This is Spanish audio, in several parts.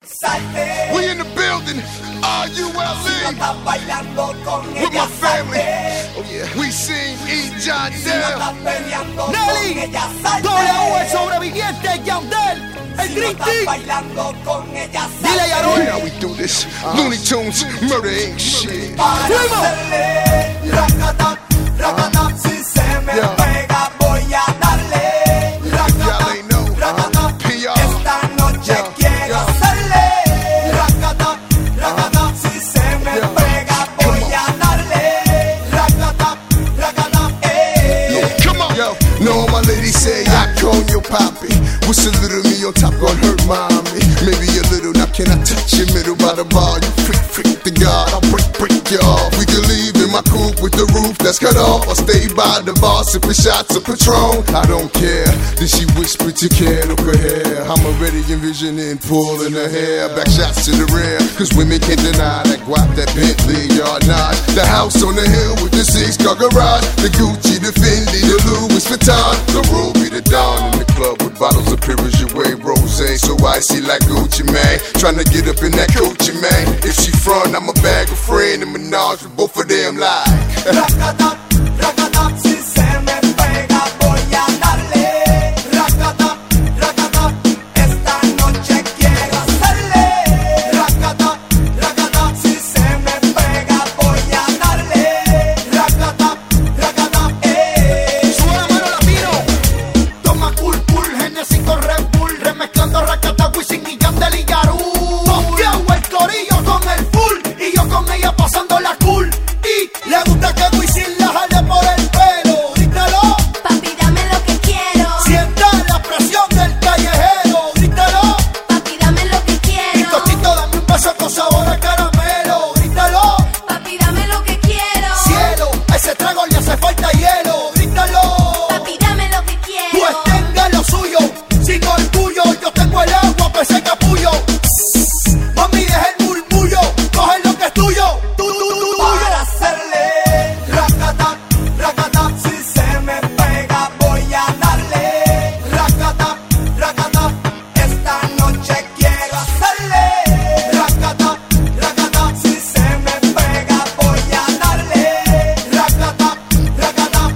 salte. We in the building, R-U-L-E. Si no estás bailando con With ella, my family. salte. Oh yeah. We seen E. John Si no Dell. estás peleando con Nelly, ella, salte. W, el sobreviviente, Yandel, el Si no Green estás Team. bailando con ella, Dile, salte. Yarol. How we do this? Looney Tunes, Murder Inc. shit. Para Fuimos. hacerle racata, racata. Si se me Yeah. pega voy a darle Y'all racata, ain't know. racata. PR. Esta noche Yeah. quiero Yeah. hacerle racata, racata. Si se me Yeah. pega voy a darle racata, racata. Come on. Yo, know all my ladies say I call your poppy. What's a little me on top gonna hurt mommy? Maybe a little, now can I touch your middle by the bar? You freak the God, I'll break you off. We can leave in my coupe with the roof that's cut off. I'll stay by the bar sipping shots of Patron. I don't care. Then she whispered, you can't look her hair. I'm already envisioning pulling her hair. Back shots to the rear, cause women can't deny that guap, that Bentley, yard notch. The house on the hill with the 6-car garage. The Gucci, the Fendi, the Louis Vuitton. The Ruby, the Dawn in the club with bottles of Perrier Rosé. So icy like Gucci, man. Tryna get up in that Gucci, man. If she front, I'm a bag of friend and Minaj with both of them like Racata, racata. Si se me pega voy a darle racata, racata. Esta noche quiero hacerle racata, racata. Si se me pega voy a darle racata, racata. Sube la mano latino. Toma cool, Genesis con Red Bull. Remezclando Rakata, Wisin y Yandel y Yarul. Posteado el corillo con el full. Y yo con ella pasando la cool. Y le gusta que Wisin la jale por el pelo. Grítalo, Papi, dame lo que quiero. sienta la presión del callejero. Grítalo, Papi, dame lo que quiero. Tostito, dame un beso con sabor a caramelo. Grítalo, Papi, dame lo que quiero. cielo, a ese trago le hace falta hielo. Grítalo. Papi, dame lo que quiero. Pues tenga lo suyo, sin orgullo, yo tengo el agua, pues ese capullo. Mami, deja el murmullo, coge lo que es tuyo. Para hacerle racata, racata. Si se me pega voy a darle racata, racata. Esta noche quiero hacerle racata, racata. Si se me pega voy a darle racata, racata.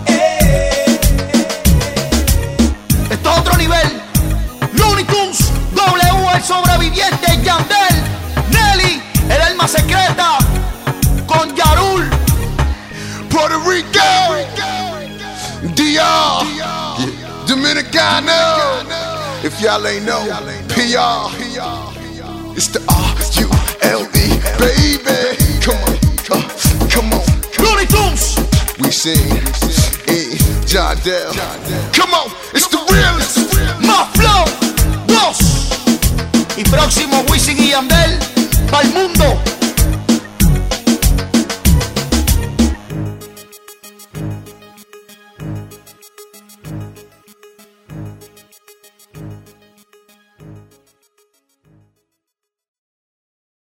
Esto es otro nivel. Looney Tunes, W, el sobreviviente, Yandel, Nelly, el alma secreta, con Yarul. Puerto Rico, DR, yeah. Dominicano. If y'all ain't know, PR. It's the R-U-L-E, baby. Come on, come on. Looney Tunes, We sing E. John Dell. Come on, it's the realest. más flow, 2. Y próximo Wisin y Yandel, pa'l mundo.